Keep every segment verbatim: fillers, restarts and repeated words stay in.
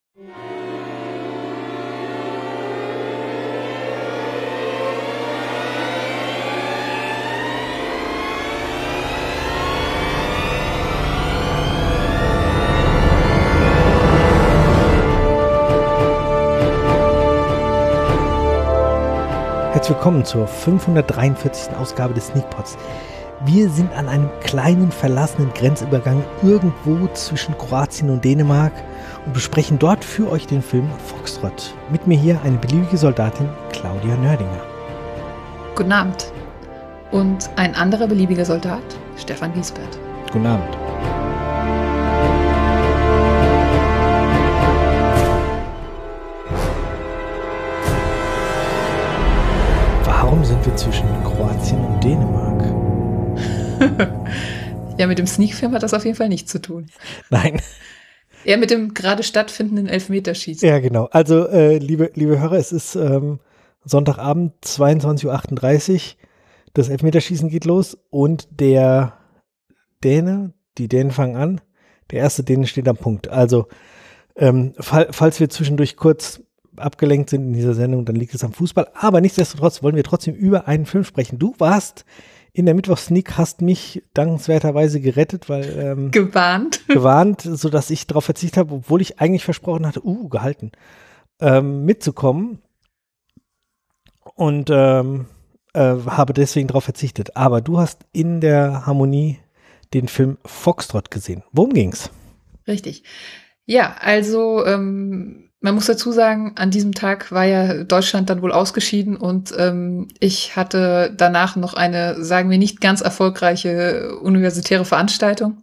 Herzlich willkommen zur fünfhundertdreiundvierzigsten Ausgabe des Sneakpods. Wir sind an einem kleinen verlassenen Grenzübergang irgendwo zwischen Kroatien und Dänemark und besprechen dort für euch den Film Foxtrott. Mit mir hier eine beliebige Soldatin, Claudia Nördinger. Guten Abend. Und ein anderer beliebiger Soldat, Stefan Giesbert. Guten Abend. Warum sind wir zwischen Kroatien und Dänemark? Ja, mit dem Sneak-Film hat das auf jeden Fall nichts zu tun. Nein. Eher mit dem gerade stattfindenden Elfmeterschießen. Ja, genau. Also, äh, liebe, liebe Hörer, es ist ähm, Sonntagabend, zweiundzwanzig Uhr achtunddreißig. Das Elfmeterschießen geht los und der Däne, die Dänen fangen an. Der erste Däne steht am Punkt. Also, ähm, fall, falls wir zwischendurch kurz abgelenkt sind in dieser Sendung, dann liegt es am Fußball. Aber nichtsdestotrotz wollen wir trotzdem über einen Film sprechen. Du warst in der Mittwochs-Sneak, hast mich dankenswerterweise gerettet, weil ähm, gewarnt, gewarnt, sodass ich darauf verzichtet habe, obwohl ich eigentlich versprochen hatte, uh, gehalten, ähm, mitzukommen und ähm, äh, habe deswegen darauf verzichtet. Aber du hast in der Harmonie den Film Foxtrott gesehen. Worum ging's? Richtig. Ja, also ähm, man muss dazu sagen, an diesem Tag war ja Deutschland dann wohl ausgeschieden und ähm, ich hatte danach noch eine, sagen wir, nicht ganz erfolgreiche universitäre Veranstaltung.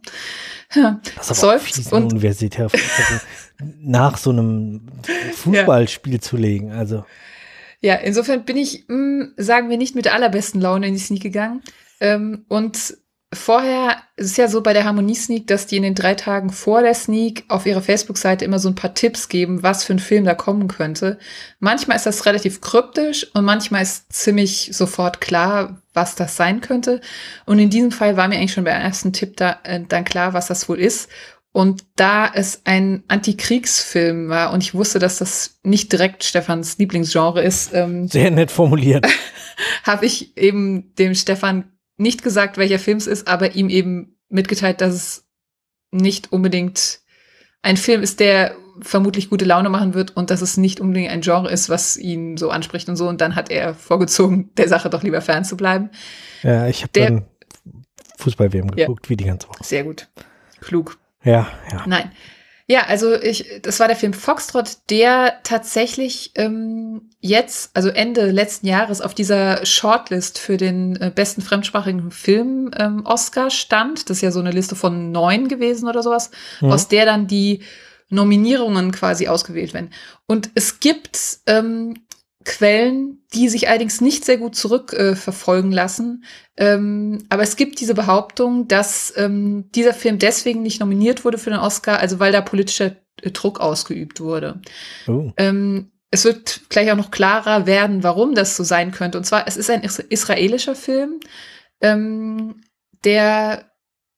Das ist aber auch fies, eine universitäre Veranstaltung nach so einem Fußballspiel ja. zu legen. Also. Ja, insofern bin ich, mh, sagen wir, nicht mit der allerbesten Laune in die Sneak gegangen. Ähm, und vorher ist es ja so bei der Harmonie-Sneak, dass die in den drei Tagen vor der Sneak auf ihrer Facebook-Seite immer so ein paar Tipps geben, was für ein Film da kommen könnte. Manchmal ist das relativ kryptisch und manchmal ist ziemlich sofort klar, was das sein könnte. Und in diesem Fall war mir eigentlich schon beim ersten Tipp da, äh, dann klar, was das wohl ist. Und da es ein Antikriegsfilm war und ich wusste, dass das nicht direkt Stefans Lieblingsgenre ist. Ähm, Sehr nett formuliert. habe ich eben dem Stefan nicht gesagt, welcher Film es ist, aber ihm eben mitgeteilt, dass es nicht unbedingt ein Film ist, der vermutlich gute Laune machen wird und dass es nicht unbedingt ein Genre ist, was ihn so anspricht und so. Und dann hat er vorgezogen, der Sache doch lieber fernzubleiben. Ja, ich habe dann Fußball-W M geguckt, ja, wie die ganze Woche. Sehr gut. Klug. Ja, ja. Nein. Ja, also ich, das war der Film Foxtrott, der tatsächlich ähm, jetzt, also Ende letzten Jahres, auf dieser Shortlist für den äh, besten fremdsprachigen Film ähm, Oscar stand. Das ist ja so eine Liste von neun gewesen oder sowas, mhm. aus der dann die Nominierungen quasi ausgewählt werden. Und es gibt ähm, Quellen, die sich allerdings nicht sehr gut zurückverfolgen äh, lassen. Ähm, aber es gibt diese Behauptung, dass ähm, dieser Film deswegen nicht nominiert wurde für den Oscar, also weil da politischer äh, Druck ausgeübt wurde. Oh. Ähm, es wird gleich auch noch klarer werden, warum das so sein könnte. Und zwar, es ist ein is- israelischer Film, ähm, der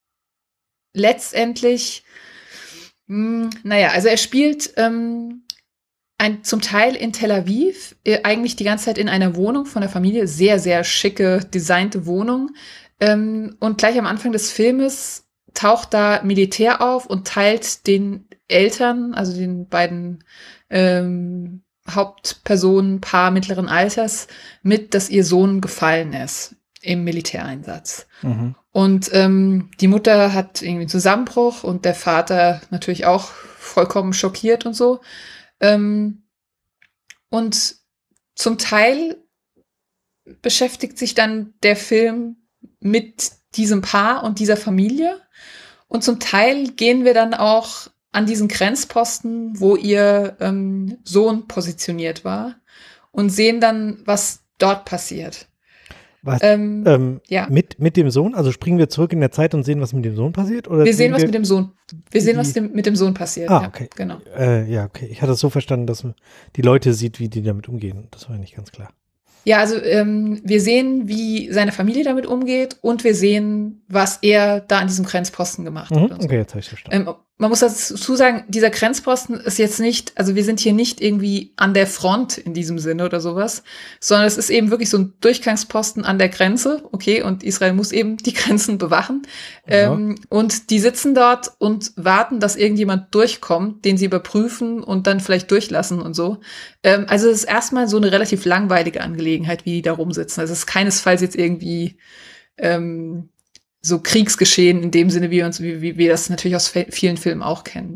letztendlich, mh, naja, also er spielt ähm, Ein, zum Teil in Tel Aviv, äh, eigentlich die ganze Zeit in einer Wohnung von der Familie, sehr, sehr schicke, designte Wohnung. Ähm, und gleich am Anfang des Filmes taucht da Militär auf und teilt den Eltern, also den beiden ähm, Hauptpersonen, Paar mittleren Alters, mit, dass ihr Sohn gefallen ist im Militäreinsatz. Mhm. Und ähm, die Mutter hat irgendwie einen Zusammenbruch und der Vater natürlich auch vollkommen schockiert und so. Ähm, und zum Teil beschäftigt sich dann der Film mit diesem Paar und dieser Familie. Und zum Teil gehen wir dann auch an diesen Grenzposten, wo ihr ähm, Sohn positioniert war und sehen dann, was dort passiert. Was, ähm, ähm, ja. mit, mit dem Sohn? Also springen wir zurück in der Zeit und sehen, was mit dem Sohn passiert? Oder wir sehen, was wir mit dem Sohn Wir sehen, die, was dem, mit dem Sohn passiert. Ah, ja, okay. Genau. Äh, ja, okay. Ich hatte es so verstanden, dass man die Leute sieht, wie die damit umgehen. Das war nicht ganz klar. Ja, also ähm, wir sehen, wie seine Familie damit umgeht und wir sehen, was er da an diesem Grenzposten gemacht mhm, hat. Und so. Okay, jetzt habe ich verstanden. Ähm, man muss dazu sagen, dieser Grenzposten ist jetzt nicht, also wir sind hier nicht irgendwie an der Front in diesem Sinne oder sowas, sondern es ist eben wirklich so ein Durchgangsposten an der Grenze, okay, und Israel muss eben die Grenzen bewachen. Ja. Ähm, und die sitzen dort und warten, dass irgendjemand durchkommt, den sie überprüfen und dann vielleicht durchlassen und so. Ähm, also es ist erstmal so eine relativ langweilige Angelegenheit, wie die da rumsitzen. Also es ist keinesfalls jetzt irgendwie ähm, so Kriegsgeschehen in dem Sinne, wie wir uns, wie, wie wir das natürlich aus vielen Filmen auch kennen.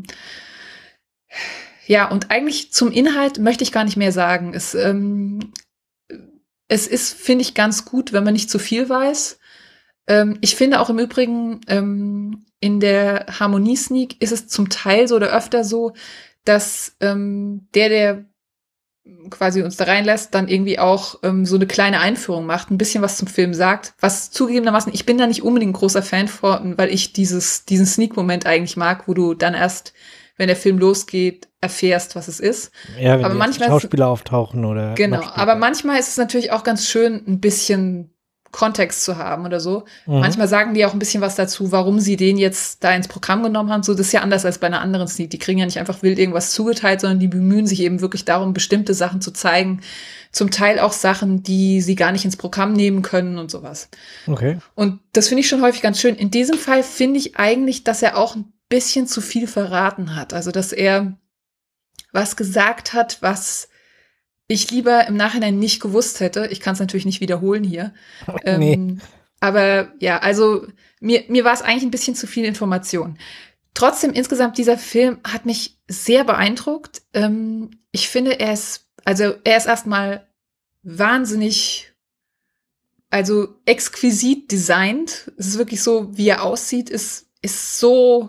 Ja, und eigentlich zum Inhalt möchte ich gar nicht mehr sagen. Es, ähm, es ist, finde ich, ganz gut, wenn man nicht zu viel weiß. Ähm, ich finde auch im Übrigen, ähm, in der Harmonie-Sneak ist es zum Teil so oder öfter so, dass ähm, der, der quasi uns da reinlässt, dann irgendwie auch ähm, so eine kleine Einführung macht, ein bisschen was zum Film sagt, was zugegebenermaßen, ich bin da nicht unbedingt ein großer Fan von, weil ich dieses diesen Sneak-Moment eigentlich mag, wo du dann erst, wenn der Film losgeht, erfährst, was es ist. Ja, wenn aber die manchmal Schauspieler auftauchen oder genau, aber manchmal ist es natürlich auch ganz schön, ein bisschen Kontext zu haben oder so. Mhm. Manchmal sagen die auch ein bisschen was dazu, warum sie den jetzt da ins Programm genommen haben. So, das ist ja anders als bei einer anderen Sneak. Die kriegen ja nicht einfach wild irgendwas zugeteilt, sondern die bemühen sich eben wirklich darum, bestimmte Sachen zu zeigen. Zum Teil auch Sachen, die sie gar nicht ins Programm nehmen können und sowas. Okay. Und das finde ich schon häufig ganz schön. In diesem Fall finde ich eigentlich, dass er auch ein bisschen zu viel verraten hat. Also, dass er was gesagt hat, was ich lieber im Nachhinein nicht gewusst hätte. Ich kann es natürlich nicht wiederholen hier. Nee. Ähm, aber ja, also mir, mir war es eigentlich ein bisschen zu viel Information. Trotzdem, insgesamt, dieser Film hat mich sehr beeindruckt. Ähm, ich finde, er ist, also er ist erstmal wahnsinnig, also exquisit designt. Es ist wirklich so, wie er aussieht, ist, ist so,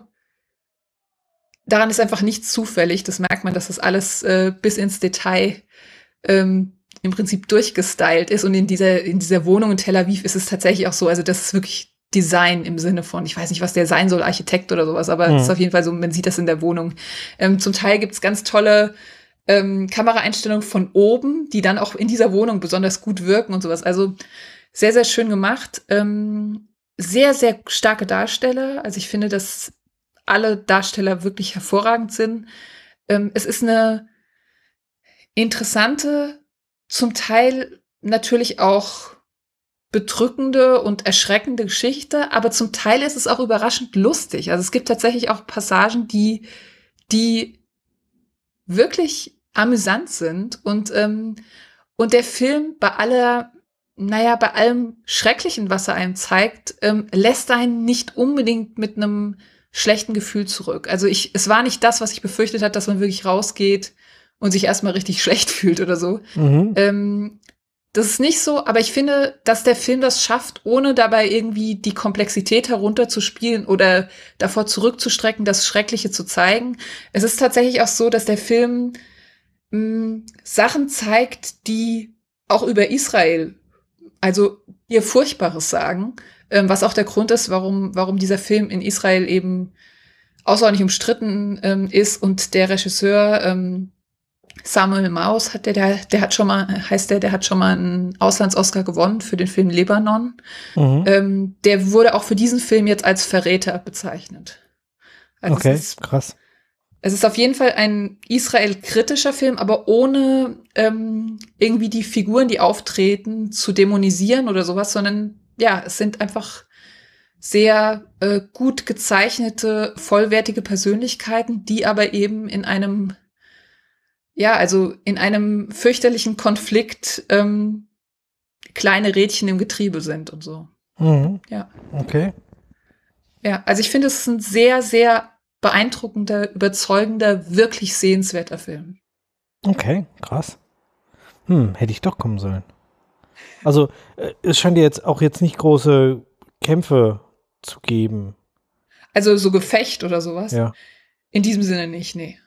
daran ist einfach nichts zufällig. Das merkt man, dass das alles äh, bis ins Detail Ähm, im Prinzip durchgestylt ist. Und in dieser, in dieser Wohnung in Tel Aviv ist es tatsächlich auch so, also das ist wirklich Design im Sinne von, ich weiß nicht, was der sein soll, Architekt oder sowas, aber es mhm. ist auf jeden Fall so, man sieht das in der Wohnung. Ähm, zum Teil gibt's ganz tolle ähm, Kameraeinstellungen von oben, die dann auch in dieser Wohnung besonders gut wirken und sowas. Also sehr, sehr schön gemacht. Ähm, sehr, sehr starke Darsteller. Also ich finde, dass alle Darsteller wirklich hervorragend sind. Ähm, es ist eine interessante, zum Teil natürlich auch bedrückende und erschreckende Geschichte, aber zum Teil ist es auch überraschend lustig. Also es gibt tatsächlich auch Passagen, die, die wirklich amüsant sind und, ähm, und der Film bei aller, naja, bei allem Schrecklichen, was er einem zeigt, ähm, lässt einen nicht unbedingt mit einem schlechten Gefühl zurück. Also ich, es war nicht das, was ich befürchtet habe, dass man wirklich rausgeht und sich erstmal richtig schlecht fühlt oder so. Mhm. Ähm, das ist nicht so, aber ich finde, dass der Film das schafft, ohne dabei irgendwie die Komplexität herunterzuspielen oder davor zurückzustrecken, das Schreckliche zu zeigen. Es ist tatsächlich auch so, dass der Film mh, Sachen zeigt, die auch über Israel, also ihr Furchtbares sagen, ähm, was auch der Grund ist, warum, warum dieser Film in Israel eben außerordentlich umstritten ähm, ist und der Regisseur ähm, Samuel Maus hat der, der, der hat schon mal, heißt der, der hat schon mal einen Auslands-Oscar gewonnen für den Film Lebanon. Mhm. Ähm, der wurde auch für diesen Film jetzt als Verräter bezeichnet. Also okay, es ist, krass. Es ist auf jeden Fall ein Israel-kritischer Film, aber ohne ähm, irgendwie die Figuren, die auftreten, zu dämonisieren oder sowas, sondern ja, es sind einfach sehr äh, gut gezeichnete, vollwertige Persönlichkeiten, die aber eben in einem Ja, also in einem fürchterlichen Konflikt ähm, kleine Rädchen im Getriebe sind und so. Mhm. Ja. Okay. Ja, also ich finde, es ist ein sehr, sehr beeindruckender, überzeugender, wirklich sehenswerter Film. Okay, krass. Hm, hätte ich doch kommen sollen. Also, äh, es scheint ja jetzt auch jetzt nicht große Kämpfe zu geben. Also so Gefecht oder sowas? Ja. In diesem Sinne nicht, nee.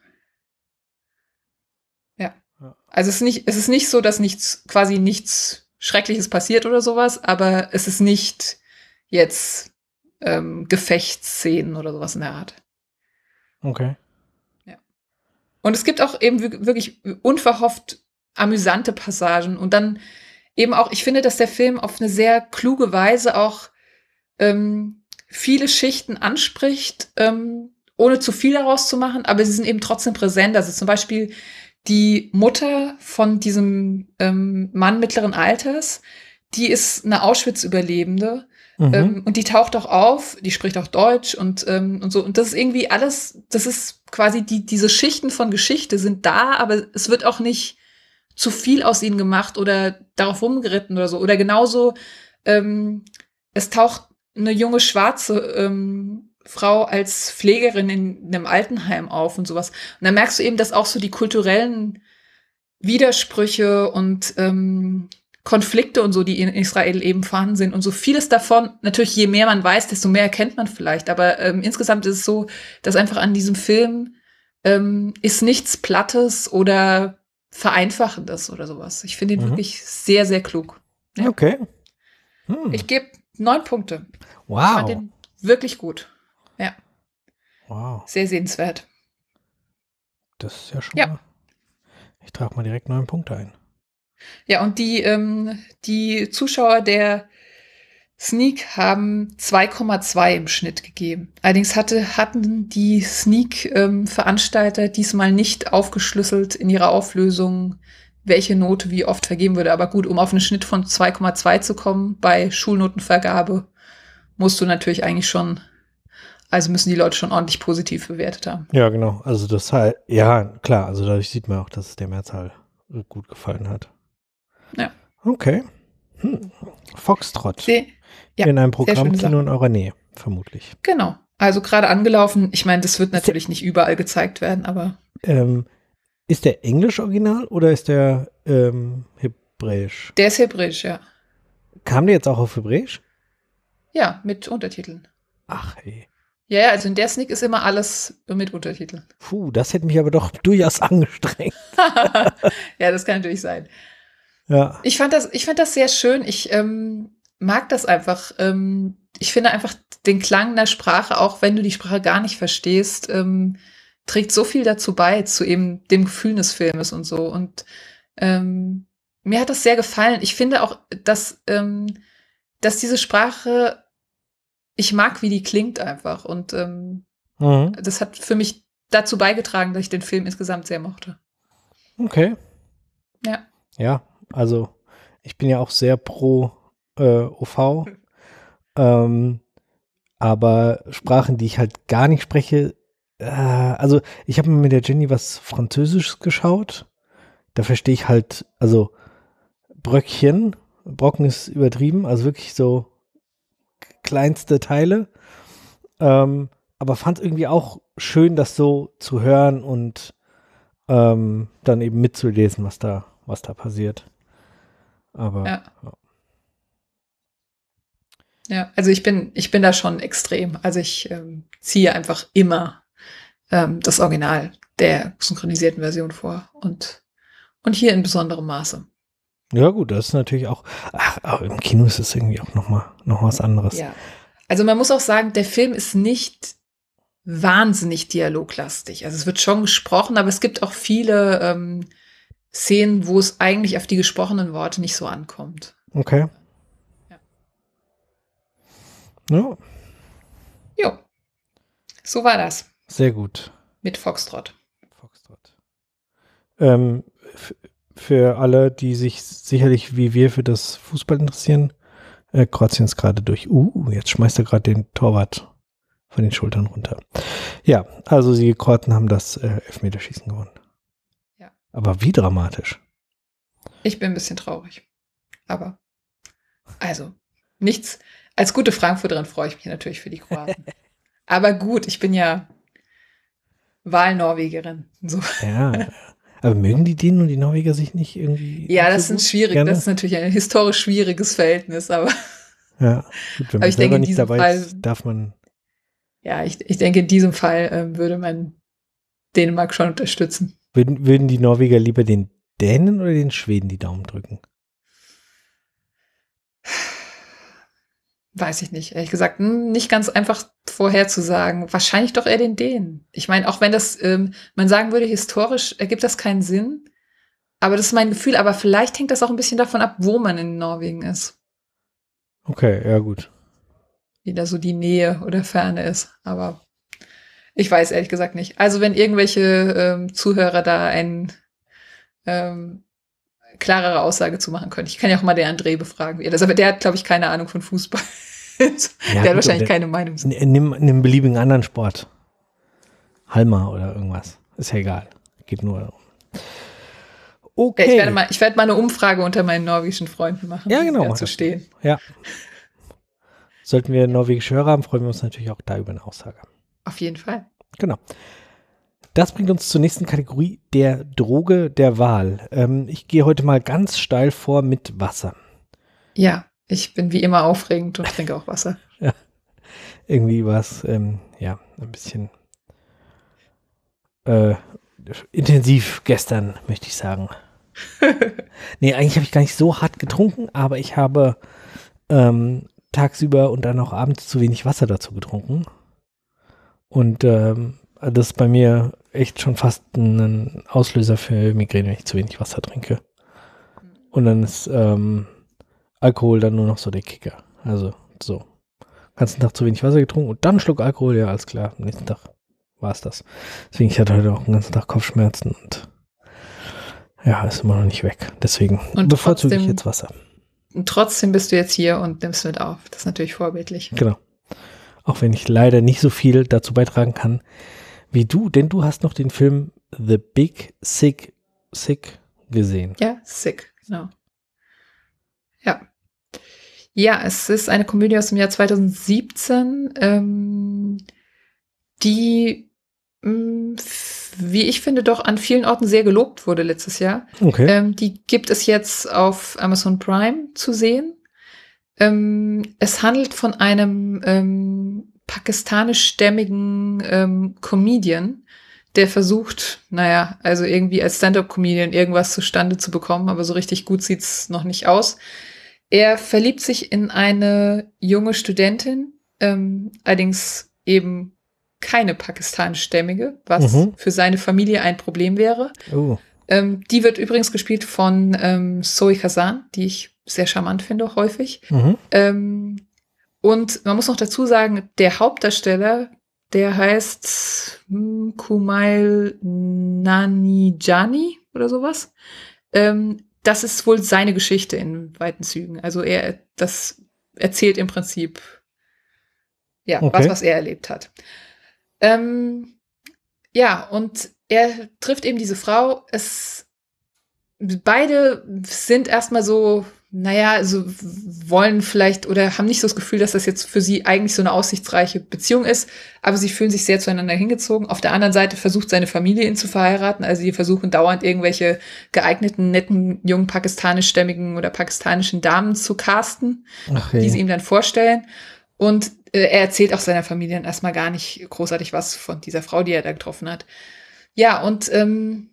Ja. Also es ist nicht, es ist nicht so, dass nichts, quasi nichts Schreckliches passiert oder sowas, aber es ist nicht jetzt ähm, Gefechtsszenen oder sowas in der Art. Okay. Ja. Und es gibt auch eben wirklich unverhofft amüsante Passagen und dann eben auch, ich finde, dass der Film auf eine sehr kluge Weise auch ähm, viele Schichten anspricht ähm, ohne zu viel daraus zu machen, aber sie sind eben trotzdem präsent. Also zum Beispiel die Mutter von diesem ähm, Mann mittleren Alters, die ist eine Auschwitz-Überlebende. Mhm. Ähm, und die taucht auch auf, die spricht auch Deutsch und, ähm, und so. Und das ist irgendwie alles, das ist quasi die, diese Schichten von Geschichte sind da, aber es wird auch nicht zu viel aus ihnen gemacht oder darauf rumgeritten oder so. Oder genauso, ähm, es taucht eine junge schwarze ähm, Frau als Pflegerin in einem Altenheim auf und sowas. Und dann merkst du eben, dass auch so die kulturellen Widersprüche und ähm, Konflikte und so, die in Israel eben vorhanden sind. Und so vieles davon, natürlich, je mehr man weiß, desto mehr erkennt man vielleicht. Aber ähm, insgesamt ist es so, dass einfach an diesem Film ähm, ist nichts Plattes oder Vereinfachendes oder sowas. Ich finde ihn Mhm. wirklich sehr, sehr klug. Ja. Okay. Hm. Ich gebe neun Punkte. Ich Wow. fand den wirklich gut. Ja, Wow. sehr sehenswert. Das ist ja schon Ja. mal. Ich trage mal direkt neun Punkte ein. Ja, und die, ähm, die Zuschauer der Sneak haben zwei Komma zwei im Schnitt gegeben. Allerdings hatte, hatten die Sneak-Veranstalter ähm, diesmal nicht aufgeschlüsselt in ihrer Auflösung, welche Note wie oft vergeben würde. Aber gut, um auf einen Schnitt von zwei Komma zwei zu kommen bei Schulnotenvergabe, musst du natürlich eigentlich schon, also müssen die Leute schon ordentlich positiv bewertet haben. Ja, genau. Also das halt, ja, klar, also dadurch sieht man auch, dass es der Mehrzahl gut gefallen hat. Ja. Okay. Hm. Foxtrott. Se ja, in einem sehr schöne Programmkino Sache. in eurer Nähe, vermutlich. Genau. Also gerade angelaufen. Ich meine, das wird natürlich nicht überall gezeigt werden, aber Ähm, ist der Englisch original oder ist der ähm, Hebräisch? der ist hebräisch, ja. Kam der jetzt auch auf Hebräisch? Ja, mit Untertiteln. Ach, ey. Ja, ja, also in der Sneak ist immer alles mit Untertiteln. Puh, das hätte mich aber doch durchaus angestrengt. Ja, das kann natürlich sein. Ja. Ich fand das, ich fand das sehr schön. Ich ähm, mag das einfach. Ähm, ich finde einfach den Klang der Sprache, auch wenn du die Sprache gar nicht verstehst, ähm, trägt so viel dazu bei, zu eben dem Gefühl des Filmes und so. Und ähm, mir hat das sehr gefallen. Ich finde auch, dass, ähm, dass diese Sprache, ich mag, wie die klingt einfach. Und ähm, Mhm. das hat für mich dazu beigetragen, dass ich den Film insgesamt sehr mochte. Okay. Ja. Ja, also ich bin ja auch sehr pro äh, O V. Ähm, aber Sprachen, die ich halt gar nicht spreche, äh, also ich habe mit der Jenny was Französisches geschaut. Da verstehe ich halt, also Bröckchen, Brocken ist übertrieben, also wirklich so kleinste Teile. Ähm, aber fand es irgendwie auch schön, das so zu hören und ähm, dann eben mitzulesen, was da, was da passiert. Aber Ja. ja. Ja, also ich bin, ich bin da schon extrem. Also ich ähm, ziehe einfach immer ähm, das Original der synchronisierten Version vor und, und hier in besonderem Maße. Ja gut, das ist natürlich auch, ach, aber im Kino ist es irgendwie auch nochmal noch was anderes. Ja, also man muss auch sagen, der Film ist nicht wahnsinnig dialoglastig. Also es wird schon gesprochen, aber es gibt auch viele ähm, Szenen, wo es eigentlich auf die gesprochenen Worte nicht so ankommt. Okay. Ja. Ja, Jo, so war das sehr gut. mit Foxtrott. Foxtrott. Ähm, f- für alle, die sich sicherlich wie wir für das Fußball interessieren, äh, Kroatien ist gerade durch. Uh, jetzt schmeißt er gerade den Torwart von den Schultern runter. Ja, also die Kroaten haben das äh, Elfmeterschießen gewonnen. Ja. Aber wie dramatisch. Ich bin ein bisschen traurig. Aber, also, nichts. Als gute Frankfurterin freue ich mich natürlich für die Kroaten. Aber gut, ich bin ja Wahlnorwegerin. So. Ja, aber mögen die Dänen und die Norweger sich nicht irgendwie? Ja, nicht das so ist gut? schwierig. Gerne? Das ist natürlich ein historisch schwieriges Verhältnis, aber Ja, gut, wenn Aber man ich selber denke, in nicht diesem dabei Fall- ist, darf man. ja, ich, ich denke, in diesem Fall ähm, würde man Dänemark schon unterstützen. Würden, würden die Norweger lieber den Dänen oder den Schweden die Daumen drücken? Weiß ich nicht. Ehrlich gesagt, hm, nicht ganz einfach vorherzusagen. Wahrscheinlich doch eher den Dänen. Ich meine, auch wenn das, ähm, man sagen würde, historisch ergibt das keinen Sinn. Aber das ist mein Gefühl. Aber vielleicht hängt das auch ein bisschen davon ab, wo man in Norwegen ist. Okay, ja gut. Wie da so die Nähe oder Ferne ist. Aber Ich weiß ehrlich gesagt nicht. Also wenn irgendwelche ähm, Zuhörer da eine ähm, klarere Aussage zu machen können. Ich kann ja auch mal den André befragen, wie er das, aber der hat, glaube ich, keine Ahnung von Fußball. Ja, der gut, hat wahrscheinlich der, keine Meinung. Nimm einen beliebigen anderen Sport. Halma oder irgendwas. Ist ja egal. Geht nur darum. Okay. Ja, ich werde mal, ich werde mal eine Umfrage unter meinen norwegischen Freunden machen, ja, wie genau, sie dazu stehen. Ja. Sollten wir norwegische Hörer haben, freuen wir uns natürlich auch da über eine Aussage. Auf jeden Fall. Genau. Das bringt uns zur nächsten Kategorie, der Droge der Wahl. Ähm, ich gehe heute mal ganz steil vor mit Wasser. Ja, ich bin wie immer aufregend und trinke auch Wasser. Ja. Irgendwie war es, ähm, ja, ein bisschen äh, intensiv gestern, möchte ich sagen. Nee, eigentlich habe ich gar nicht so hart getrunken, aber ich habe ähm, tagsüber und dann auch abends zu wenig Wasser dazu getrunken. Und ähm, das ist bei mir echt schon fast ein Auslöser für Migräne, wenn ich zu wenig Wasser trinke. Und dann ist ähm, Alkohol dann nur noch so der Kicker. Also so. Ganzen Tag zu wenig Wasser getrunken und dann einen Schluck Alkohol, ja, alles klar. Am nächsten Tag war es das. Deswegen, ich hatte heute auch den ganzen Tag Kopfschmerzen und ja, ist immer noch nicht weg. Deswegen und bevorzuge trotzdem, ich jetzt Wasser. Und trotzdem bist du jetzt hier und nimmst mit auf. Das ist natürlich vorbildlich. Genau. Auch wenn ich leider nicht so viel dazu beitragen kann wie du, denn du hast noch den Film The Big Sick Sick gesehen. Ja, Sick, genau. Ja. Ja, es ist eine Komödie aus dem Jahr zweitausendsiebzehn, ähm, die, mh, wie ich finde, doch an vielen Orten sehr gelobt wurde letztes Jahr. Okay. Ähm, die gibt es jetzt auf Amazon Prime zu sehen. Ähm, es handelt von einem ähm, pakistanischstämmigen ähm, Comedian, der versucht, naja, also irgendwie als Stand-up-Comedian irgendwas zustande zu bekommen, aber so richtig gut sieht's noch nicht aus. Er verliebt sich in eine junge Studentin, ähm, allerdings eben keine pakistanischstämmige, was Mhm. für seine Familie ein Problem wäre. Oh. Ähm, die wird übrigens gespielt von ähm, Zoe Kazan, die ich sehr charmant finde, häufig. Mhm. Ähm, und man muss noch dazu sagen, der Hauptdarsteller, der heißt hm, Kumail Nanjiani oder sowas. Ähm, das ist wohl seine Geschichte in weiten Zügen. Also er, das erzählt im Prinzip, ja, Okay. was, was er erlebt hat. Ähm, ja, und er trifft eben diese Frau. Es, beide sind erstmal so, naja, so wollen vielleicht oder haben nicht so das Gefühl, dass das jetzt für sie eigentlich so eine aussichtsreiche Beziehung ist, aber sie fühlen sich sehr zueinander hingezogen. Auf der anderen Seite versucht seine Familie ihn zu verheiraten, also die versuchen dauernd irgendwelche geeigneten, netten, jungen pakistanischstämmigen oder pakistanischen Damen zu casten, Okay. die sie ihm dann vorstellen. Und äh, er erzählt auch seiner Familie dann erstmal gar nicht großartig was von dieser Frau, die er da getroffen hat. Ja, und ähm,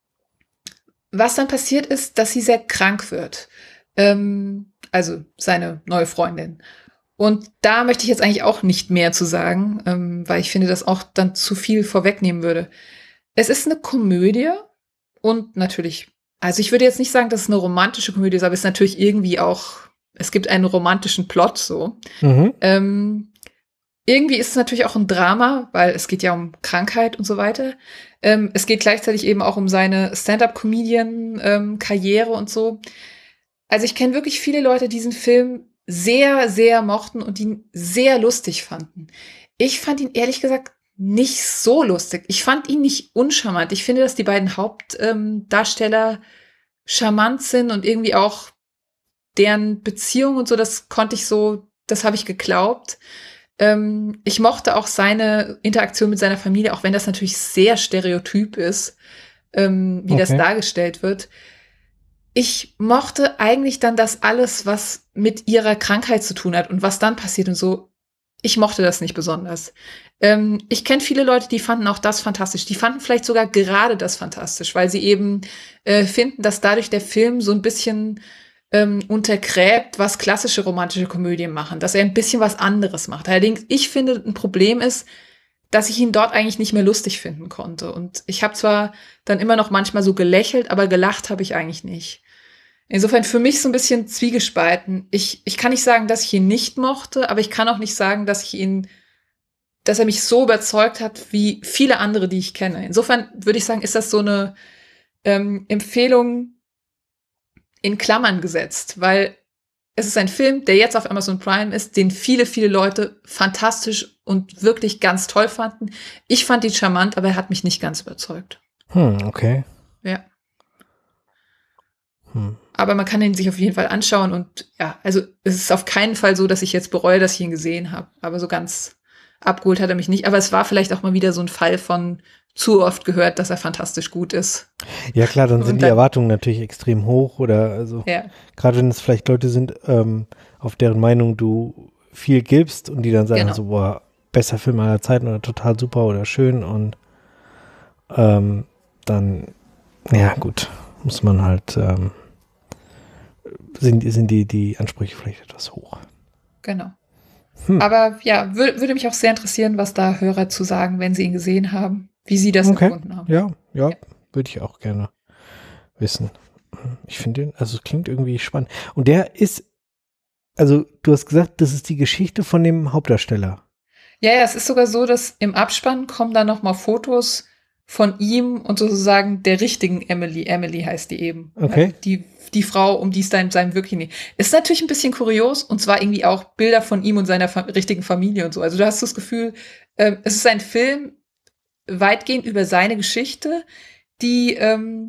was dann passiert ist, dass sie sehr krank wird. Ähm, also seine neue Freundin. Und da möchte ich jetzt eigentlich auch nicht mehr zu sagen, ähm, weil ich finde, das auch dann zu viel vorwegnehmen würde. Es ist eine Komödie und natürlich, also ich würde jetzt nicht sagen, dass es eine romantische Komödie ist, aber es ist natürlich irgendwie auch, es gibt einen romantischen Plot so. Mhm. Ähm, irgendwie ist es natürlich auch ein Drama, weil es geht ja um Krankheit und so weiter. Ähm, es geht gleichzeitig eben auch um seine Stand-up-Comedian-Karriere und so. Also ich kenne wirklich viele Leute, die diesen Film sehr, sehr mochten und ihn sehr lustig fanden. Ich fand ihn ehrlich gesagt nicht so lustig. Ich fand ihn nicht uncharmant. Ich finde, dass die beiden Hauptdarsteller ähm, charmant sind und irgendwie auch deren Beziehung und so, das konnte ich so, das habe ich geglaubt. Ähm, ich mochte auch seine Interaktion mit seiner Familie, auch wenn das natürlich sehr stereotyp ist, ähm, wie Okay. das dargestellt wird. Ich mochte eigentlich dann das alles, was mit ihrer Krankheit zu tun hat und was dann passiert und so. Ich mochte das nicht besonders. Ähm, ich kenne viele Leute, die fanden auch das fantastisch. Die fanden vielleicht sogar gerade das fantastisch, weil sie eben äh, finden, dass dadurch der Film so ein bisschen ähm, untergräbt, was klassische romantische Komödien machen, dass er ein bisschen was anderes macht. Allerdings, ich finde, ein Problem ist, dass ich ihn dort eigentlich nicht mehr lustig finden konnte. Und ich habe zwar dann immer noch manchmal so gelächelt, aber gelacht habe ich eigentlich nicht. Insofern für mich so ein bisschen zwiegespalten. Ich, ich kann nicht sagen, dass ich ihn nicht mochte, aber ich kann auch nicht sagen, dass ich ihn dass er mich so überzeugt hat, wie viele andere, die ich kenne. Insofern würde ich sagen, ist das so eine ähm, Empfehlung in Klammern gesetzt, weil es ist ein Film, der jetzt auf Amazon Prime ist, den viele, viele Leute fantastisch und wirklich ganz toll fanden. Ich fand ihn charmant, aber er hat mich nicht ganz überzeugt. Hm, okay. Ja. Hm. Aber man kann ihn sich auf jeden Fall anschauen und ja, also es ist auf keinen Fall so, dass ich jetzt bereue, dass ich ihn gesehen habe. Aber so ganz abgeholt hat er mich nicht. Aber es war vielleicht auch mal wieder so ein Fall von zu oft gehört, dass er fantastisch gut ist. Ja klar, dann sind Und die dann- Erwartungen natürlich extrem hoch oder also Ja, gerade wenn es vielleicht Leute sind, ähm, auf deren Meinung du viel gibst und die dann sagen Genau. so, boah, bester Film aller Zeiten oder total super oder schön und ähm, dann, ja gut, muss man halt, ähm, sind, sind die, die Ansprüche vielleicht etwas hoch. genau. Hm. Aber ja, wür würde mich auch sehr interessieren, was da Hörer zu sagen, wenn sie ihn gesehen haben, wie sie das Okay. empfunden haben. Ja, ja, Ja. würde ich auch gerne wissen. Ich finde den, also es klingt irgendwie spannend. Und der ist, also du hast gesagt, das ist die Geschichte von dem Hauptdarsteller. Ja, ja, es ist sogar so, dass im Abspann kommen dann noch mal Fotos von ihm und sozusagen der richtigen Emily. Emily heißt die eben. Okay. Also die, die Frau, um die es da in seinem wirklich nicht. Ist natürlich ein bisschen kurios und zwar irgendwie auch Bilder von ihm und seiner fa richtigen Familie und so. Also du hast das Gefühl, ähm, es ist ein Film weitgehend über seine Geschichte, die, ähm,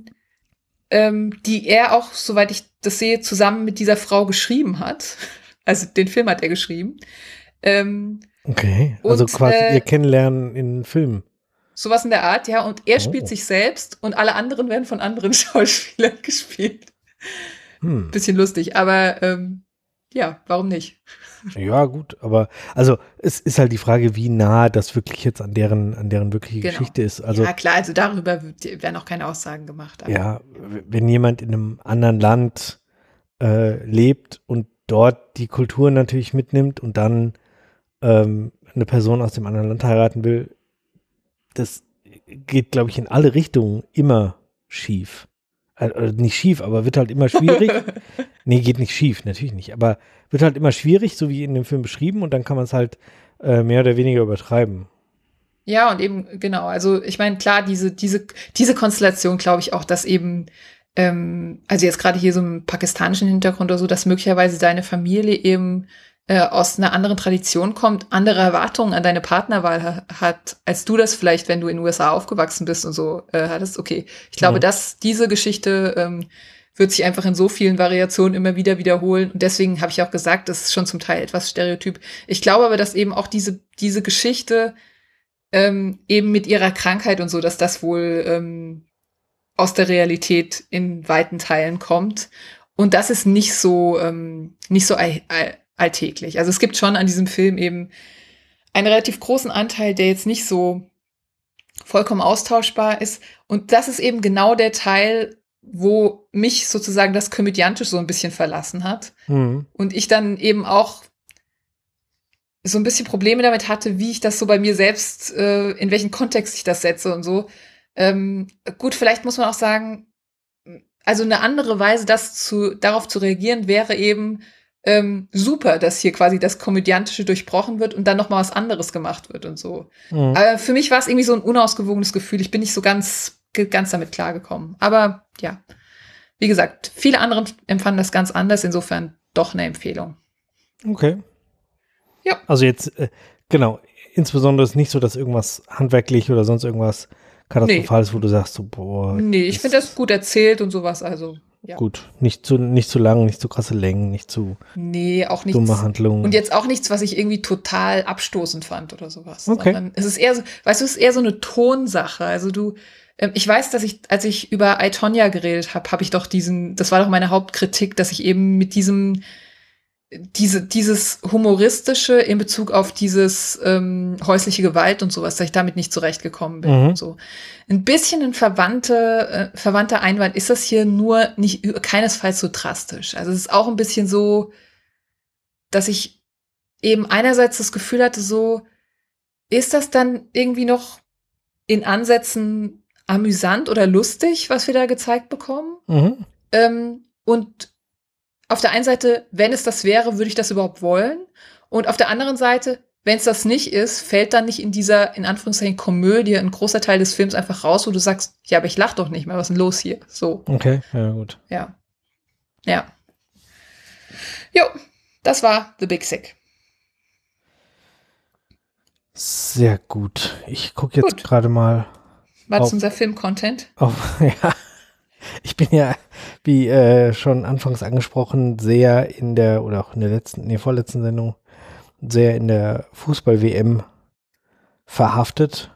ähm, die er auch, soweit ich das sehe, zusammen mit dieser Frau geschrieben hat. Also den Film hat er geschrieben. Ähm, Okay, also Und, quasi äh, ihr Kennenlernen in Filmen. Sowas in der Art, ja. Und er Oh. spielt sich selbst und alle anderen werden von anderen Schauspielern gespielt. Hm. Bisschen lustig, aber ähm, ja, warum nicht? Ja, gut, aber also es ist halt die Frage, wie nah das wirklich jetzt an deren, an deren wirkliche Genau. Geschichte ist. Also ja, klar, also darüber wird- werden auch keine Aussagen gemacht. aber- ja, w- wenn jemand in einem anderen Land äh, lebt und dort die Kultur natürlich mitnimmt und dann ähm, eine Person aus dem anderen Land heiraten will, das geht, glaube ich, in alle Richtungen immer schief. Äh, oder nicht schief, aber wird halt immer schwierig. Nee, geht nicht schief, natürlich nicht. Aber wird halt immer schwierig, so wie in dem Film beschrieben, und dann kann man es halt äh, mehr oder weniger übertreiben. Ja, und eben, genau, also ich meine, klar, diese, diese, diese Konstellation, glaube ich auch, dass eben, ähm, also jetzt gerade hier so im pakistanischen Hintergrund oder so, dass möglicherweise deine Familie eben äh, aus einer anderen Tradition kommt, andere Erwartungen an deine Partnerwahl ha hat, als du das vielleicht, wenn du in den U S A aufgewachsen bist und so äh, hattest. Okay, ich glaube, Mhm. dass diese Geschichte ähm, wird sich einfach in so vielen Variationen immer wieder wiederholen. Und deswegen habe ich auch gesagt, das ist schon zum Teil etwas stereotyp. Ich glaube aber, dass eben auch diese, diese Geschichte Ähm, eben mit ihrer Krankheit und so, dass das wohl ähm, aus der Realität in weiten Teilen kommt. Und das ist nicht so, ähm, nicht so all all alltäglich. Also es gibt schon an diesem Film eben einen relativ großen Anteil, der jetzt nicht so vollkommen austauschbar ist. Und das ist eben genau der Teil, wo mich sozusagen das Komödiantisch so ein bisschen verlassen hat. Mhm. Und ich dann eben auch so ein bisschen Probleme damit hatte, wie ich das so bei mir selbst, äh, in welchen Kontext ich das setze und so. Ähm, gut, vielleicht muss man auch sagen, also eine andere Weise, das zu, darauf zu reagieren, wäre eben ähm, super, dass hier quasi das Komödiantische durchbrochen wird und dann noch mal was anderes gemacht wird und so. Mhm. Aber für mich war es irgendwie so ein unausgewogenes Gefühl. Ich bin nicht so ganz, ganz damit klargekommen. Aber ja, wie gesagt, viele andere empfanden das ganz anders. Insofern doch eine Empfehlung. Okay. Ja. Also jetzt, äh, genau, insbesondere ist nicht so, dass irgendwas handwerklich oder sonst irgendwas Katastrophales, wo du sagst, so, boah. Nee, ich finde das gut erzählt und sowas. Also, ja. Gut, nicht zu, nicht zu lang, nicht zu krasse Längen, nicht zu Nee, auch nichts. dumme Handlungen. Und jetzt auch nichts, was ich irgendwie total abstoßend fand oder sowas. Okay. Sondern es ist eher so, weißt du, es ist eher so eine Tonsache. Also du, ähm, ich weiß, dass ich, als ich über I, Tonya geredet habe, habe ich doch diesen, das war doch meine Hauptkritik, dass ich eben mit diesem, diese, dieses Humoristische in Bezug auf dieses ähm, häusliche Gewalt und sowas, dass ich damit nicht zurechtgekommen bin. Mhm. Und so. Ein bisschen ein verwandte, äh, verwandter Einwand ist das hier, nur nicht keinesfalls so drastisch. Also es ist auch ein bisschen so, dass ich eben einerseits das Gefühl hatte, so, ist das dann irgendwie noch in Ansätzen amüsant oder lustig, was wir da gezeigt bekommen? Mhm. Ähm, und auf der einen Seite, wenn es das wäre, würde ich das überhaupt wollen? Und auf der anderen Seite, wenn es das nicht ist, fällt dann nicht in dieser, in Anführungszeichen, Komödie ein großer Teil des Films einfach raus, wo du sagst, ja, aber ich lach doch nicht mehr, was ist denn los hier? So. Okay, ja, gut. Ja. Ja. Jo, das war The Big Sick. Sehr gut. Ich gucke jetzt gerade mal. War das unser Film-Content? Auf, ja. Ich bin ja, wie äh, schon anfangs angesprochen, sehr in der, oder auch in der letzten, nee, vorletzten Sendung, sehr in der Fußball-W M verhaftet.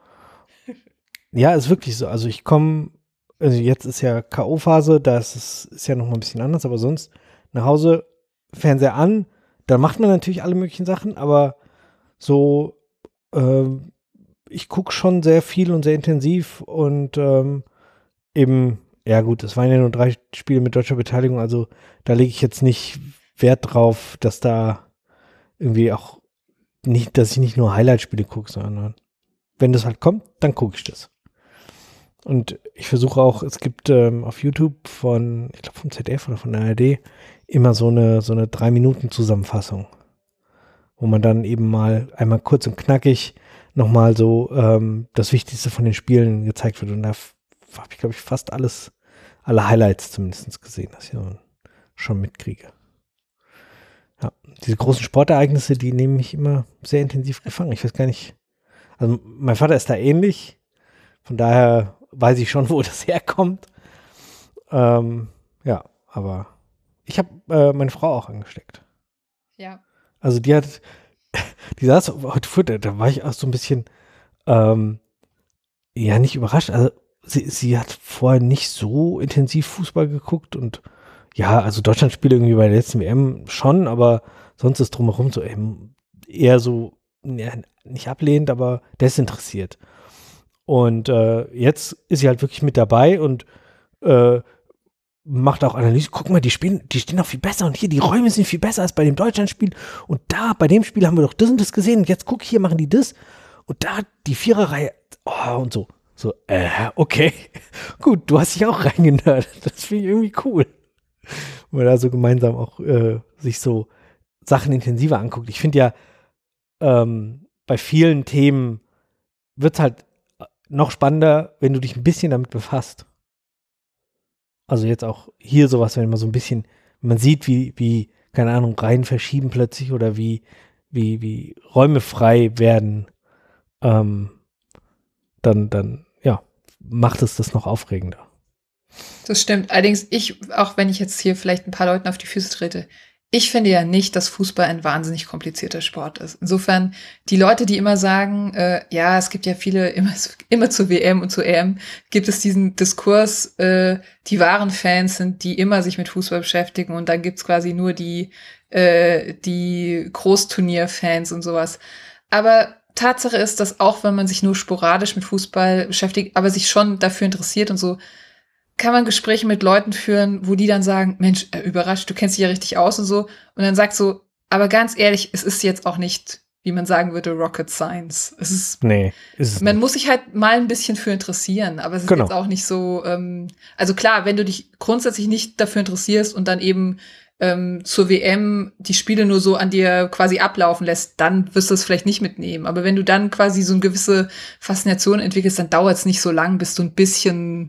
Ja, ist wirklich so. Also ich komme, also jetzt ist ja K O-Phase, das ist, ist ja noch mal ein bisschen anders, aber sonst nach Hause, Fernseher an, da macht man natürlich alle möglichen Sachen, aber so, ähm, ich gucke schon sehr viel und sehr intensiv und ähm, eben, ja gut, es waren ja nur drei Spiele mit deutscher Beteiligung, also da lege ich jetzt nicht Wert drauf, dass da irgendwie auch nicht, dass ich nicht nur Highlight-Spiele gucke, sondern wenn das halt kommt, dann gucke ich das. Und ich versuche auch, es gibt ähm, auf YouTube von, ich glaube vom Z D F oder von der A R D, immer so eine, so eine drei-Minuten-Zusammenfassung, wo man dann eben mal einmal kurz und knackig nochmal so ähm, das Wichtigste von den Spielen gezeigt wird. Und da habe ich, glaube ich, fast alles, alle Highlights zumindest gesehen, dass ich so schon mitkriege. Ja, diese großen Sportereignisse, die nehmen mich immer sehr intensiv gefangen. Ich weiß gar nicht, also mein Vater ist da ähnlich, von daher weiß ich schon, wo das herkommt. Ähm, ja, aber ich habe äh, meine Frau auch angesteckt. Ja. Also die hat, die saß heute früh, da war ich auch so ein bisschen, ähm, ja, nicht überrascht. Also sie, sie hat vorher nicht so intensiv Fußball geguckt und ja, also Deutschland spielt irgendwie bei der letzten W M schon, aber sonst ist drumherum so eben eher so, ja, nicht ablehnend, aber desinteressiert. Und äh, jetzt ist sie halt wirklich mit dabei und äh, macht auch Analyse. Guck mal, die spielen, die stehen noch viel besser und hier, die Räume sind viel besser als bei dem Deutschlandspiel und da, bei dem Spiel haben wir doch das und das gesehen und jetzt guck, hier machen die das und da die Viererreihe, oh, und so. So, äh, okay, gut, du hast dich auch reingenördet. Das finde ich irgendwie cool. Wenn man da so gemeinsam auch äh, sich so Sachen intensiver anguckt. Ich finde ja, ähm, bei vielen Themen wird es halt noch spannender, wenn du dich ein bisschen damit befasst. Also jetzt auch hier sowas, wenn man so ein bisschen, man sieht, wie, wie, keine Ahnung, Reihen verschieben plötzlich oder wie, wie, wie Räume frei werden, ähm, dann, dann, ja, macht es das noch aufregender. Das stimmt. Allerdings, ich, auch wenn ich jetzt hier vielleicht ein paar Leuten auf die Füße trete, ich finde ja nicht, dass Fußball ein wahnsinnig komplizierter Sport ist. Insofern, die Leute, die immer sagen, äh, ja, es gibt ja viele, immer, immer zur W M und zur E M, gibt es diesen Diskurs, äh, die wahren Fans sind, die immer sich mit Fußball beschäftigen und dann gibt's quasi nur die, äh, die Großturnierfans und sowas. Aber Tatsache ist, dass auch wenn man sich nur sporadisch mit Fußball beschäftigt, aber sich schon dafür interessiert und so, kann man Gespräche mit Leuten führen, wo die dann sagen, Mensch, äh, überrascht, du kennst dich ja richtig aus und so. Und dann sagt so, aber ganz ehrlich, es ist jetzt auch nicht, wie man sagen würde, Rocket Science. Es ist, nee, ist es man nicht. muss sich halt mal ein bisschen für interessieren, aber es ist Genau. jetzt auch nicht so, ähm, also klar, wenn du dich grundsätzlich nicht dafür interessierst und dann eben ähm, zur W M die Spiele nur so an dir quasi ablaufen lässt, dann wirst du es vielleicht nicht mitnehmen. Aber wenn du dann quasi so eine gewisse Faszination entwickelst, dann dauert es nicht so lang, bis du ein bisschen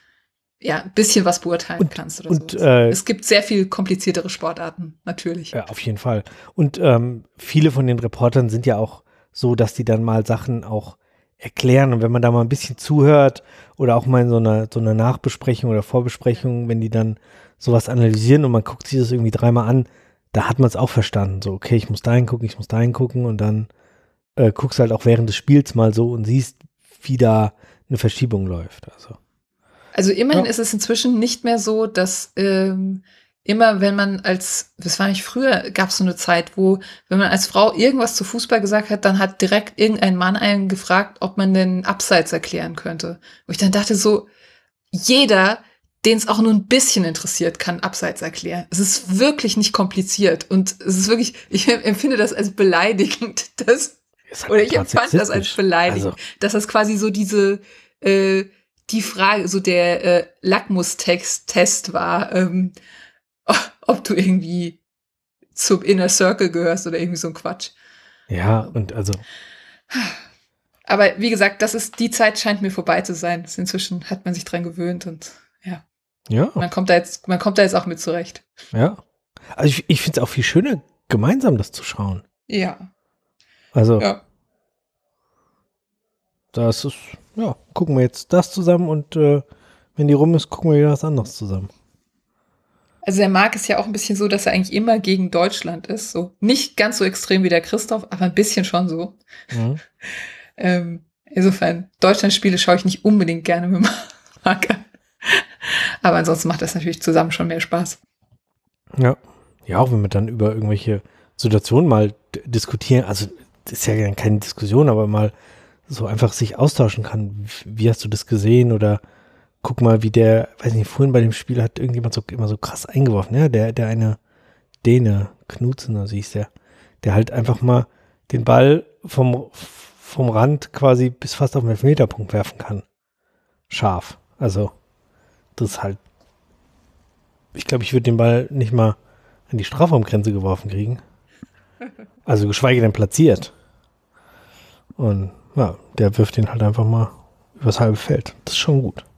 ja, ein bisschen was beurteilen und, kannst oder und, so. Äh, es gibt sehr viel kompliziertere Sportarten, natürlich. Ja, auf jeden Fall. Und ähm, viele von den Reportern sind ja auch so, dass die dann mal Sachen auch erklären. Und wenn man da mal ein bisschen zuhört oder auch mal in so einer, so einer Nachbesprechung oder Vorbesprechung, wenn die dann sowas analysieren und man guckt sich das irgendwie dreimal an, da hat man es auch verstanden. So, okay, ich muss da hingucken, ich muss da hingucken und dann äh, guckst halt auch während des Spiels mal so und siehst, wie da eine Verschiebung läuft. Also. Also immerhin Ja. ist es inzwischen nicht mehr so, dass ähm, immer, wenn man als, das war nicht früher, gab es so eine Zeit, wo, wenn man als Frau irgendwas zu Fußball gesagt hat, dann hat direkt irgendein Mann einen gefragt, ob man den Abseits erklären könnte. Wo ich dann dachte so, jeder, den es auch nur ein bisschen interessiert, kann Abseits erklären. Es ist wirklich nicht kompliziert und es ist wirklich, ich empfinde das als beleidigend, dass, Halt oder ich empfand das als beleidigend, also. dass das quasi so diese, äh, die Frage, so der äh, Lackmustext-Test war, ähm, ob du irgendwie zum Inner Circle gehörst oder irgendwie so ein Quatsch. Ja, und also. Aber wie gesagt, das ist, die Zeit scheint mir vorbei zu sein. Inzwischen hat man sich dran gewöhnt und ja. Ja. Man kommt da jetzt, man kommt da jetzt auch mit zurecht. Ja. Also ich, ich finde es auch viel schöner, gemeinsam das zu schauen. Ja. Also. Ja. Das ist, ja, gucken wir jetzt das zusammen und äh, wenn die rum ist, gucken wir wieder was anderes zusammen. Also der Marc ist ja auch ein bisschen so, dass er eigentlich immer gegen Deutschland ist. So nicht ganz so extrem wie der Christoph, aber ein bisschen schon so. Mhm. ähm, insofern, Deutschlandspiele schaue ich nicht unbedingt gerne mit Marc an. Aber ansonsten macht das natürlich zusammen schon mehr Spaß. Ja. Ja, auch wenn wir dann über irgendwelche Situationen mal d- diskutieren, also das ist ja keine Diskussion, aber mal so einfach sich austauschen kann. Wie hast du das gesehen? Oder guck mal, wie der, weiß nicht, vorhin bei dem Spiel hat irgendjemand so immer so krass eingeworfen, ja, der, der eine Däne, Knudsen, so hieß der, der halt einfach mal den Ball vom, vom Rand quasi bis fast auf den Elfmeterpunkt werfen kann. Scharf. Also, das ist halt, ich glaube, ich würde den Ball nicht mal an die Strafraumgrenze geworfen kriegen. Also, geschweige denn platziert. Und ja, der wirft den halt einfach mal übers halbe Feld. Das ist schon gut.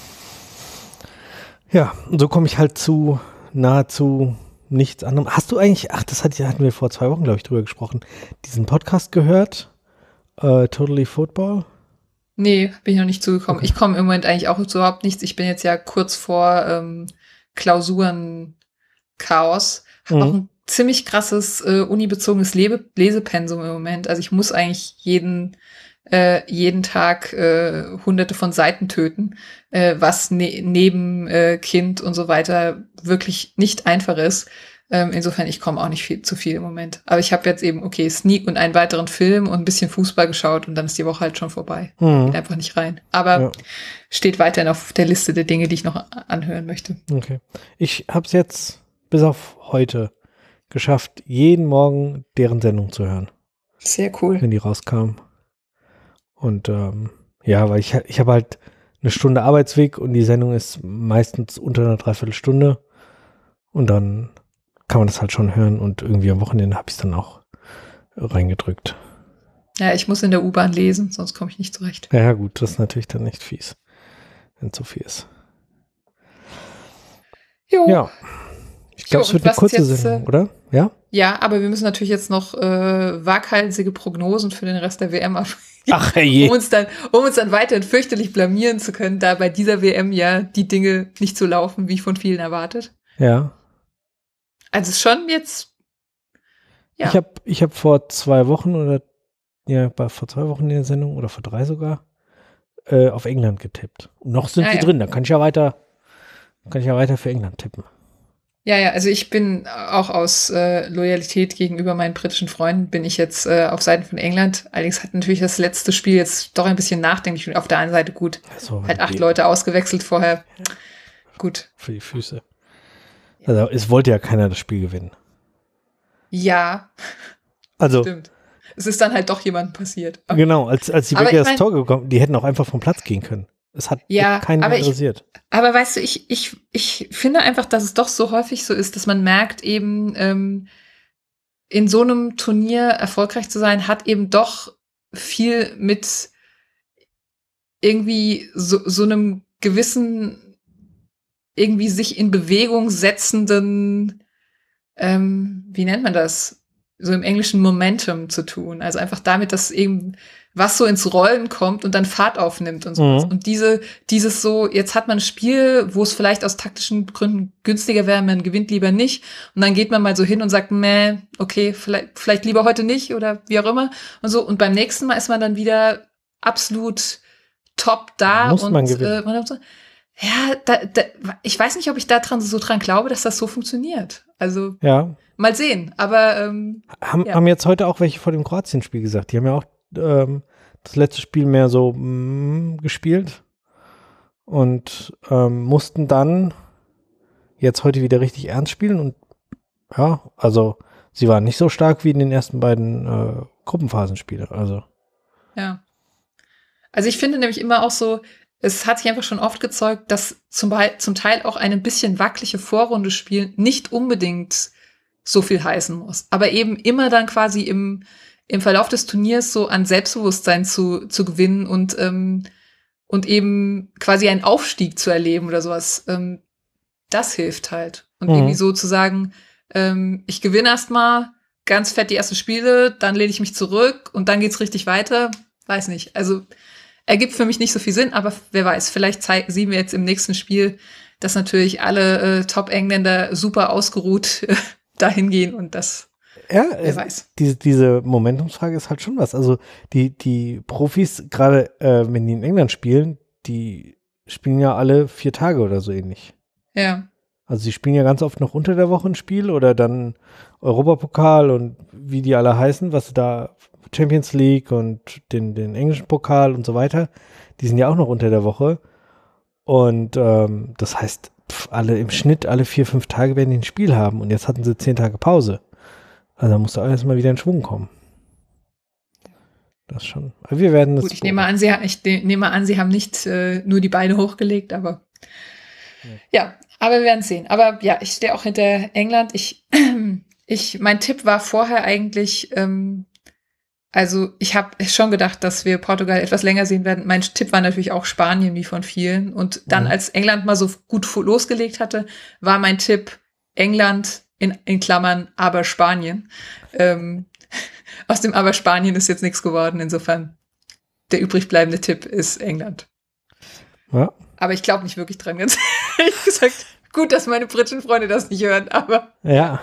Ja, und so komme ich halt zu nahezu nichts anderem. Hast du eigentlich, ach, das hat, hatten wir vor zwei Wochen, glaube ich, drüber gesprochen, diesen Podcast gehört? Uh, Totally Football? Nee, bin ich noch nicht zugekommen. Okay. Ich komme im Moment eigentlich auch zu überhaupt nichts. Ich bin jetzt ja kurz vor ähm, Klausuren-Chaos. Habe Mhm. auch ein ziemlich krasses äh, unibezogenes Lebe- Lesepensum im Moment. Also ich muss eigentlich jeden äh, jeden Tag äh, hunderte von Seiten töten, äh, was ne- neben äh, Kind und so weiter wirklich nicht einfach ist. Ähm, insofern, ich komme auch nicht viel, zu viel im Moment. Aber ich habe jetzt eben, okay, Sneak und einen weiteren Film und ein bisschen Fußball geschaut und dann ist die Woche halt schon vorbei. Mhm. Geht einfach nicht rein. Aber Ja. steht weiterhin auf der Liste der Dinge, die ich noch anhören möchte. Okay. Ich habe es jetzt bis auf heute geschafft, jeden Morgen deren Sendung zu hören, Sehr cool. wenn die rauskam. Und ähm, ja, weil ich, ich habe halt eine Stunde Arbeitsweg und die Sendung ist meistens unter einer Dreiviertelstunde. Und dann kann man das halt schon hören und irgendwie am Wochenende habe ich es dann auch reingedrückt. Ja, ich muss in der U-Bahn lesen, sonst komme ich nicht zurecht. Ja, ja, gut, das ist natürlich dann nicht fies, wenn es so viel ist. Jo. Ja, ich glaube, Jo, es wird und eine was ist kurze jetzt, Sendung, äh, oder? Ja? Ja, aber wir müssen natürlich jetzt noch äh, waghalsige Prognosen für den Rest der W M abgeben. Ach, herrje. Um uns dann, um uns dann weiterhin fürchterlich blamieren zu können, da bei dieser W M ja die Dinge nicht so laufen, wie von vielen erwartet. Ja. Also es ist schon jetzt, ja. Ich habe ich hab vor zwei Wochen oder, ja, war vor zwei Wochen in der Sendung oder vor drei sogar, äh, auf England getippt. Und noch sind Ah, sie ja. drin, da kann ich ja weiter, kann ich ja weiter für England tippen. Ja, ja, also ich bin auch aus äh, Loyalität gegenüber meinen britischen Freunden bin ich jetzt äh, auf Seiten von England. Allerdings hat natürlich das letzte Spiel jetzt doch ein bisschen nachdenklich und auf der einen Seite gut. Also, Halt acht die- Leute ausgewechselt vorher. Gut. Für die Füße. Also es wollte ja keiner das Spiel gewinnen. Ja, Also stimmt. Es ist dann halt doch jemandem passiert. genau, als, als die Aber Belgier ich das mein- Tor gekommen, die hätten auch einfach vom Platz gehen können. Es hat Ja, keinen aber ich- interessiert. Aber weißt du, ich, ich, ich finde einfach, dass es doch so häufig so ist, dass man merkt, eben ähm, in so einem Turnier erfolgreich zu sein, hat eben doch viel mit irgendwie so, so einem gewissen, irgendwie sich in Bewegung setzenden, ähm, wie nennt man das? So im Englischen Momentum zu tun. Also einfach damit, dass eben was so ins Rollen kommt und dann Fahrt aufnimmt und sowas. Mhm. Und diese, dieses so, jetzt hat man ein Spiel, wo es vielleicht aus taktischen Gründen günstiger wäre, man gewinnt lieber nicht. Und dann geht man mal so hin und sagt, meh, okay, vielleicht, vielleicht lieber heute nicht oder wie auch immer. Und so. Und beim nächsten Mal ist man dann wieder absolut top da. Muss und man gewinnen. Äh, man hat so, ja, da, da, ich weiß nicht, ob ich da dran, so dran glaube, dass das so funktioniert. Also Ja. mal sehen. Aber ähm, Haben, Ja. haben jetzt heute auch welche vor dem Kroatien-Spiel gesagt. Die haben ja auch ähm, das letzte Spiel mehr so mm, gespielt und ähm, mussten dann jetzt heute wieder richtig ernst spielen. Und ja, also sie waren nicht so stark wie in den ersten beiden äh, Gruppenphasenspielen. Also ja. Also ich finde nämlich immer auch so, es hat sich einfach schon oft gezeugt, dass zum, Be- zum Teil auch eine bisschen wackelige Vorrunde spielen nicht unbedingt so viel heißen muss. Aber eben immer dann quasi im, im Verlauf des Turniers so an Selbstbewusstsein zu, zu gewinnen und, ähm, und eben quasi einen Aufstieg zu erleben oder sowas. Ähm, das hilft halt. Und Mhm. irgendwie so zu sagen, ähm, ich gewinne erst mal ganz fett die ersten Spiele, dann lehne ich mich zurück und dann geht's richtig weiter. Weiß nicht. Also ergibt für mich nicht so viel Sinn, aber wer weiß, vielleicht zei- sehen wir jetzt im nächsten Spiel, dass natürlich alle äh, Top-Engländer super ausgeruht äh, dahin gehen und das, Ja, wer es, weiß. diese, diese Momentumsfrage ist halt schon was. Also die, die Profis, gerade äh, wenn die in England spielen, die spielen ja alle vier Tage oder so ähnlich. Ja. Also sie spielen ja ganz oft noch unter der Woche ein Spiel oder dann Europapokal und wie die alle heißen, was da Champions League und den, den englischen Pokal und so weiter, die sind ja auch noch unter der Woche. Und ähm, das heißt, pf, alle im Schnitt alle vier, fünf Tage werden die ein Spiel haben und jetzt hatten sie zehn Tage Pause. Also da musste alles mal wieder in Schwung kommen. Das schon. Aber wir werden das. Gut, ich nehme an, sie, ha- ich de- nehme an, sie haben nicht äh, nur die Beine hochgelegt, aber Nee. ja, aber wir werden sehen. Aber ja, ich stehe auch hinter England. Ich, ich, mein Tipp war vorher eigentlich, ähm, also ich habe schon gedacht, dass wir Portugal etwas länger sehen werden. Mein Tipp war natürlich auch Spanien, wie von vielen. Und dann, Mhm. als England mal so gut fu- losgelegt hatte, war mein Tipp England in, in Klammern, aber Spanien. Ähm, aus dem aber Spanien ist jetzt nichts geworden. Insofern, der übrig bleibende Tipp ist England. Ja. Aber ich glaube nicht wirklich dran, ganz ehrlich gesagt. Gut, dass meine britischen Freunde das nicht hören, aber Ja.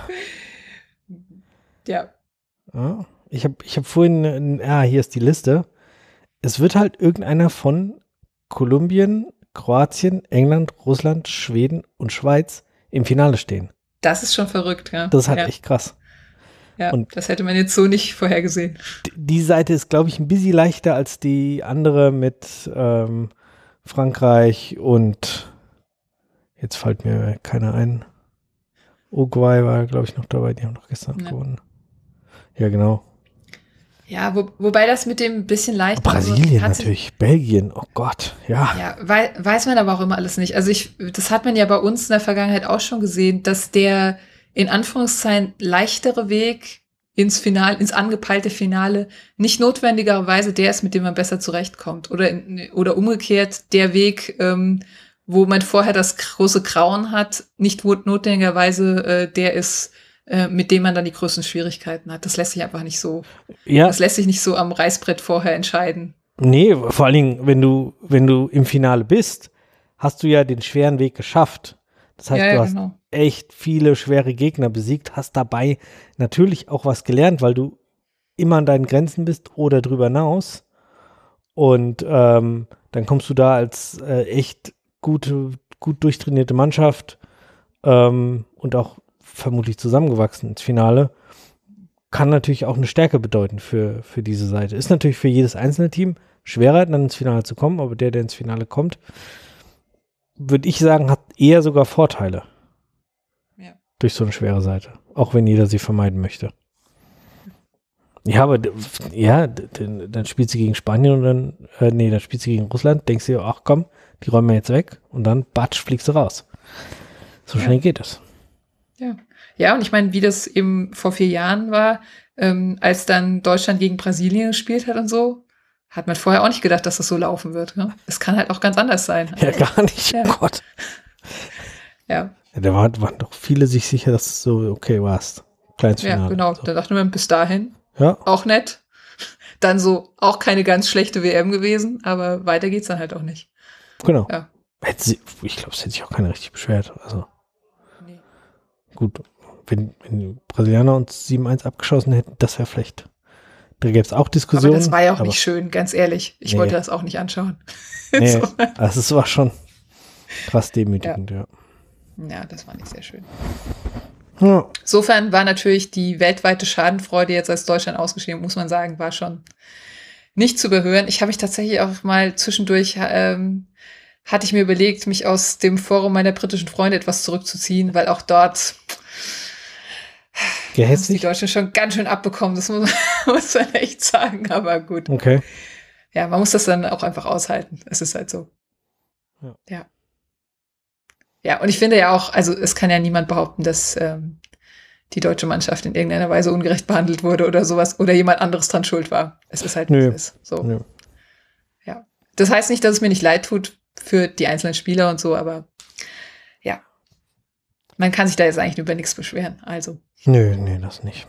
ja. Ja. Ich habe ich hab vorhin, ja, hier ist die Liste. Es wird halt irgendeiner von Kolumbien, Kroatien, England, Russland, Schweden und Schweiz im Finale stehen. Das ist schon verrückt, ja. Das ist halt ja. echt krass. Ja, und- das hätte man jetzt so nicht vorhergesehen. D- Die Seite ist, glaube ich, ein bisschen leichter als die andere mit ähm, Frankreich und jetzt fällt mir keiner ein. Uruguay war, glaube ich, noch dabei. Die haben doch gestern Ja. gewonnen. Ja, genau. Ja, wo, wobei das mit dem bisschen leicht Brasilien hat- natürlich, Belgien, oh Gott, ja. Ja, wei weiß man aber auch immer alles nicht. Also ich, das hat man ja bei uns in der Vergangenheit auch schon gesehen, dass der in Anführungszeichen leichtere Weg ins Finale, ins angepeilte Finale nicht notwendigerweise der ist, mit dem man besser zurechtkommt. Oder, in, oder umgekehrt der Weg, ähm, wo man vorher das große Grauen hat, nicht notwendigerweise äh, der ist, äh, mit dem man dann die größten Schwierigkeiten hat. Das lässt sich einfach nicht so, Ja, das lässt sich nicht so am Reißbrett vorher entscheiden. nee, vor allen Dingen, wenn du, wenn du im Finale bist, hast du ja den schweren Weg geschafft. Das heißt, Ja, ja, du hast genau. echt viele schwere Gegner besiegt, hast dabei natürlich auch was gelernt, weil du immer an deinen Grenzen bist oder drüber hinaus. Und ähm, dann kommst du da als äh, echt gute, gut durchtrainierte Mannschaft ähm, und auch vermutlich zusammengewachsen ins Finale. Kann natürlich auch eine Stärke bedeuten für, für diese Seite. Ist natürlich für jedes einzelne Team schwerer, dann ins Finale zu kommen, aber der, der ins Finale kommt, würde ich sagen, hat eher sogar Vorteile Ja. durch so eine schwere Seite. Auch wenn jeder sie vermeiden möchte. Ja, aber d- ja, d- d- dann spielt sie gegen Spanien und dann, äh, nee, dann spielt sie gegen Russland, denkst du dir, ach komm, die räumen wir jetzt weg und dann, batsch, fliegst du raus. So Ja. schnell geht es. Ja. Ja, und ich meine, wie das eben vor vier Jahren war, ähm, als dann Deutschland gegen Brasilien gespielt hat und so, hat man vorher auch nicht gedacht, dass das so laufen wird. Ne? Es kann halt auch ganz anders sein. Ja, gar nicht, Ja. oh Gott. Ja, Ja, da waren, waren doch viele sich sicher, dass es so okay warst. Kleines ja, Finale. genau. So. Da dachte man bis dahin Ja, auch nett. Dann so auch keine ganz schlechte W M gewesen, aber weiter geht's dann halt auch nicht. genau. Ja. Hätte sie, ich glaube, es hätte sich auch keiner richtig beschwert. Also Nee. gut, wenn, wenn die Brasilianer uns sieben eins abgeschossen hätten, das wäre vielleicht. Da gäbe es auch Aber Diskussionen. das war ja auch aber- nicht schön, ganz ehrlich. Ich Nee. wollte das auch nicht anschauen. Nee, So. also es war schon krass demütigend, ja. Ja, das war nicht sehr schön. Ja. Insofern war natürlich die weltweite Schadenfreude jetzt als Deutschland ausgeschrieben, muss man sagen, war schon nicht zu überhören. Ich habe mich tatsächlich auch mal zwischendurch, ähm, hatte ich mir überlegt, mich aus dem Forum meiner britischen Freunde etwas zurückzuziehen, weil auch dort haben es die Gehässig? Deutschen schon ganz schön abbekommen, das muss man, muss man echt sagen, aber gut. Okay. Ja, man muss das dann auch einfach aushalten. Es ist halt so. Ja. Ja. Ja, und ich finde ja auch, also es kann ja niemand behaupten, dass, ähm, die deutsche Mannschaft in irgendeiner Weise ungerecht behandelt wurde oder sowas oder jemand anderes dran schuld war. Es ist halt, wie es ist. So. Nö. Ja. Das heißt nicht, dass es mir nicht leid tut für die einzelnen Spieler und so, aber ja. Man kann sich da jetzt eigentlich über nichts beschweren. Also. Nö, nee, das nicht.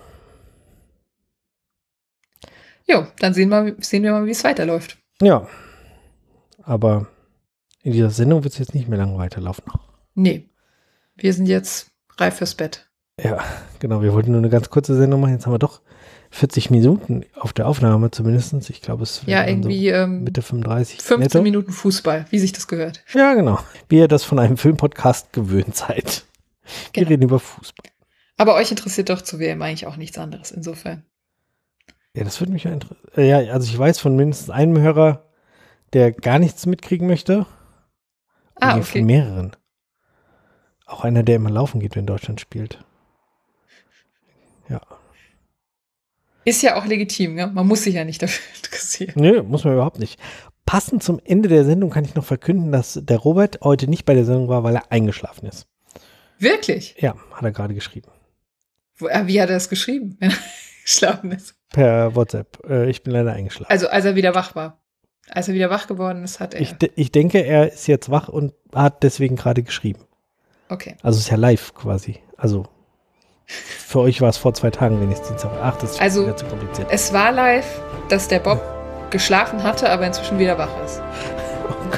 Jo, dann sehen wir, sehen wir mal, wie es weiterläuft. Ja. Aber in dieser Sendung wird es jetzt nicht mehr lange weiterlaufen. Nee. Wir sind jetzt reif fürs Bett. Ja, genau. Wir wollten nur eine ganz kurze Sendung machen. Jetzt haben wir doch vierzig Minuten auf der Aufnahme zumindest. Ich glaube, es Ja, irgendwie so ähm, Mitte fünfunddreißig. fünfzehn netto. Minuten Fußball, wie sich das gehört. Ja, genau. Wie ihr das von einem Filmpodcast gewöhnt seid. Wir Genau. reden über Fußball. Aber euch interessiert doch zu W M eigentlich auch nichts anderes, insofern. Ja, das würde mich ja interessieren. Ja, also ich weiß von mindestens einem Hörer, der gar nichts mitkriegen möchte. Ah, Nee, okay. Von mehreren. Auch einer, der immer laufen geht, wenn Deutschland spielt. Ja. Ist ja auch legitim, ne? Man muss sich ja nicht dafür interessieren. Nö, muss man überhaupt nicht. Passend zum Ende der Sendung kann ich noch verkünden, dass der Robert heute nicht bei der Sendung war, weil er eingeschlafen ist. Wirklich? Ja, hat er gerade geschrieben. Wo, äh, wie hat er das geschrieben, wenn er geschlafen ist? Per WhatsApp. Äh, ich bin leider eingeschlafen. Also, als er wieder wach war. Als er wieder wach geworden ist, hat er. Ich, de- ich denke, er ist jetzt wach und hat deswegen gerade geschrieben. Okay. Also es ist ja live quasi. Also für euch war es vor zwei Tagen, wenn ich es Dienstag. Ach, das ist Also- wieder zu kompliziert. Es war live, dass der Bob geschlafen hatte, aber inzwischen wieder wach ist. Oh Gott.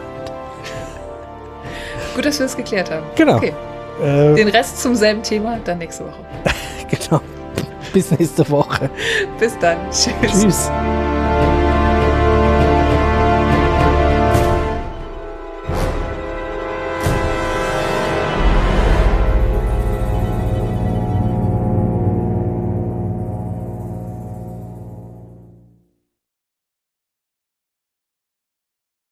Gut, dass wir das geklärt haben. Genau. Okay. Äh, Den Rest zum selben Thema dann nächste Woche. genau. Bis nächste Woche. Bis dann. Tschüss. Tschüss.